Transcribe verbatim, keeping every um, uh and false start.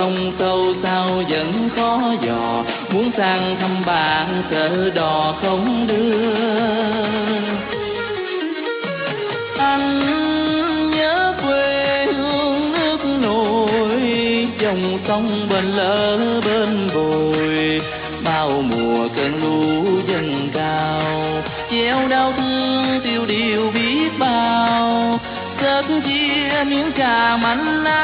sông sâu sao vẫn khó dò, muốn sang thăm bạn sợ đò không đưa. Anh nhớ quê hương nước nổi, dòng sông bên lỡ bên bồi, bao mùa cơn lũ dâng cao, treo đau thương tiêu điều biết bao. Cất chia miếng trà mảnh